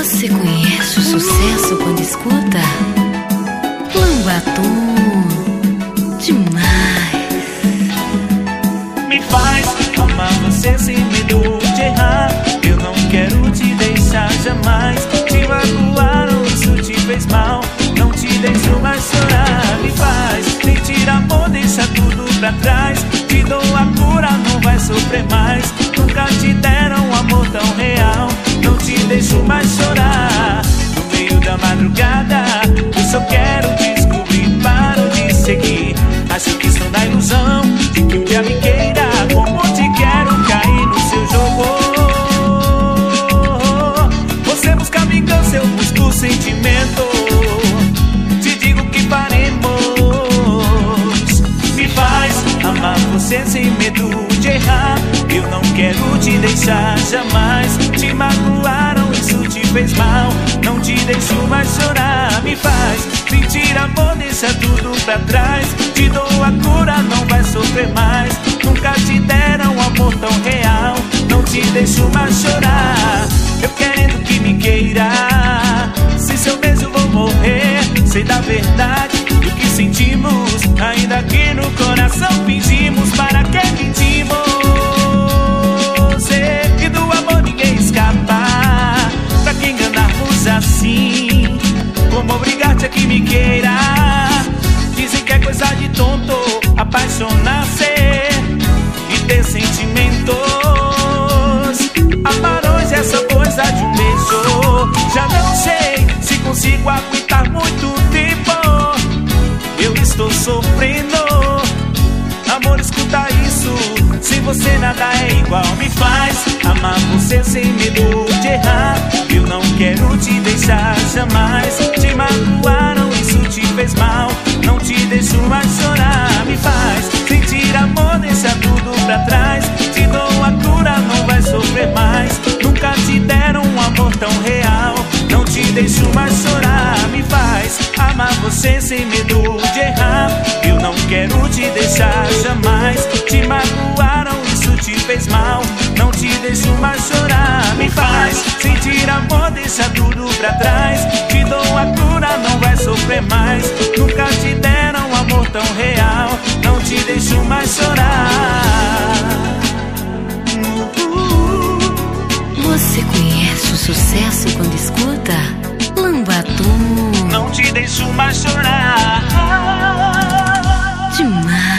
Você conhece o sucesso quando escuta? Lambatum, demais. Me faz amar você sem medo de errar. Eu não quero te deixar jamais. Te magoaram, isso te fez mal. Não te deixo mais chorar. Me faz sentir amor, deixa tudo pra trás. Te dou a cura, não vai sofrer mais. Nunca te deram um amor tão real. Não te deixo mais chorar. No meio da madrugada, eu só quero descobrir. Paro de seguir. Acho que estou na ilusão de que um dia me queira. Como te quero cair no seu jogo. Você busca vingança, eu busco sentimento. Te digo que faremos. Me faz amar você sem medo de errar. Eu não quero te deixar jamais. Te magoaram, isso te fez mal. Não te deixo mais chorar. Me faz sentir amor, deixa tudo pra trás. Te dou a cura, não vai sofrer mais. Nunca te deram um amor tão real. Não te deixo mais chorar. Eu querendo que me queira. Se seu beijo vou morrer. Sei da verdade do que sentimos. Ainda que no coração fingimos. Para que mentimos? Sei que do amor ninguém escapa. Pra que enganarmos assim? Como obrigar-te a que me queira? Dizem que é coisa de tonto apaixonar-se e ter sentimentos. Amar hoje é essa coisa de um beijo. Já não sei se consigo aguentar muito tempo. Eu estou sofrendo. Amor, escuta isso. Se você nada é igual. Me faz amar você sem medo de errar. Eu não quero te deixar jamais. Te magoaram, isso te fez mal. Não te deixo mais chorar. Me faz sentir amor, deixa tudo pra trás. Te dou a cura, não vai sofrer mais. Nunca te deram um amor tão real. Não te deixo mais chorar. Me faz amar você sem medo de errar. Eu não quero te deixar jamais. Te magoaram, isso te fez mal. Não te deixo mais chorar. Me faz sentir amor, deixa tudo pra trás. Te dou a cura, não vai sofrer mais. Nunca te deram um amor tão real. Não te deixo mais chorar. Você conhece o sucesso quando escuta? Lambatum, não te deixo mais chorar. demais.